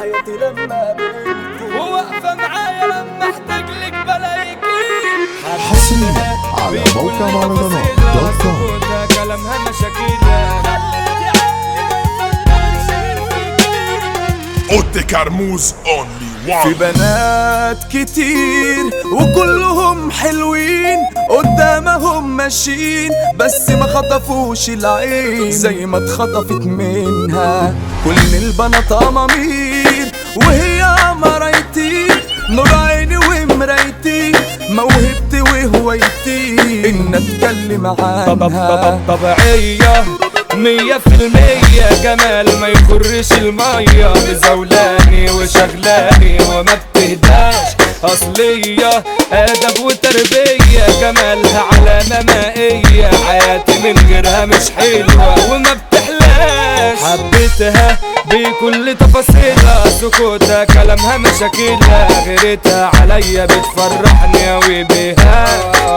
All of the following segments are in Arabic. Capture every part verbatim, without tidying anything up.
حياتي لما بقيت وواقفة معايا لما احتاج لك بلاقيكي حصريا على موقع مهرجانات دوت كوم. كلامها مشاكلها خليتي عقلي ما يفكرش غير فيكي. اوتي كرموز اونلي وان. في بنات كتير وكلهم حلوين قدامهم ماشيين بس ما خطفوش العين زي ما اتخطفت منها كل البنات امامير وهي مرايتي نور عيني ومرايتي موهبتي وهوايتي ان اتكلم عنها. طبيعية مية في المية جمال ما يخرش المية مزولاني وشغلاني وما بتهداش أصلية أدب وتربية جمالها علامة مائية حياتي من غيرها مش حلوة وما بتحلاش حبيتها بكل تفاصيلها سكوتها كلامها مشاكلها غيرتها عليا بتفرحني أوي بيها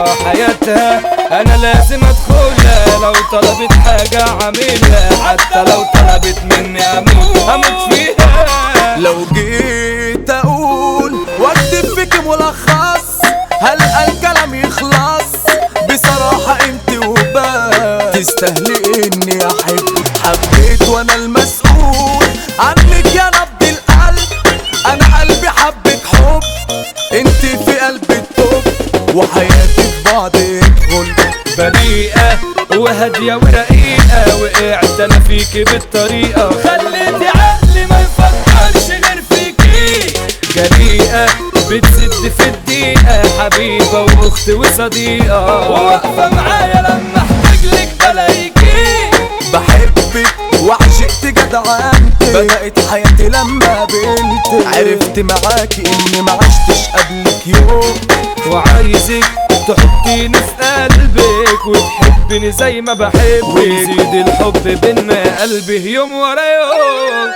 حياتها أنا لازم أدخلها لو طلبت حاجة عاملها حتى لو طلبت مني أموت أموت فيها. لو جيت أقول واكتب فيك ملخص هلقى الكلام يخلص بصراحة انت وبس تستاهلي اني احب حبيت وانا المسؤول عنك يا نبض القلب انا قلبي حبك حب انت في قلبي التوب وحياتي في بعضك غل بريئة وهادية ورقيقة وقعت انا فيكي بالطريقة خليتي عقلي ما يفكرش غير فيكي جريئة بتسد في الدقيقة حبيبة واخت وصديقة وواقفة معايا لما احتاج لك بلاقيكي بحبك وعشقت جدعنتك بدأت حياتي لما قابلتك عرفت معاكي اني ما عشتش قبلك يوم وعايزك تحطيني في قلبك وتحبني زي ما بحبك ويزيد الحب بينا قلبي يوم ورا يوم.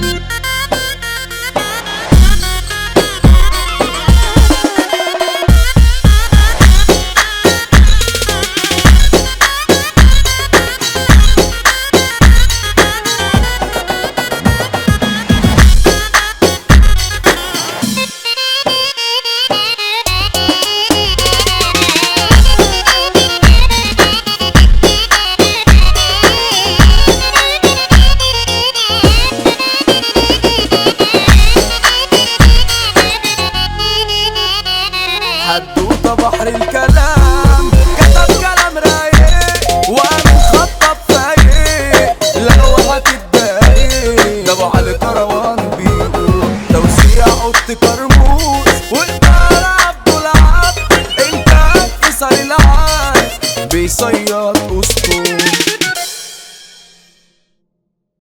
حدوته بحر الكلام كتب كلام رايق وانا مخطط فايق لو هتتضايق ده ابو علي كروان بيقول توسيع اوضه كرموز والدار عبد العاب انت انتصار العاب بيصيد اسطول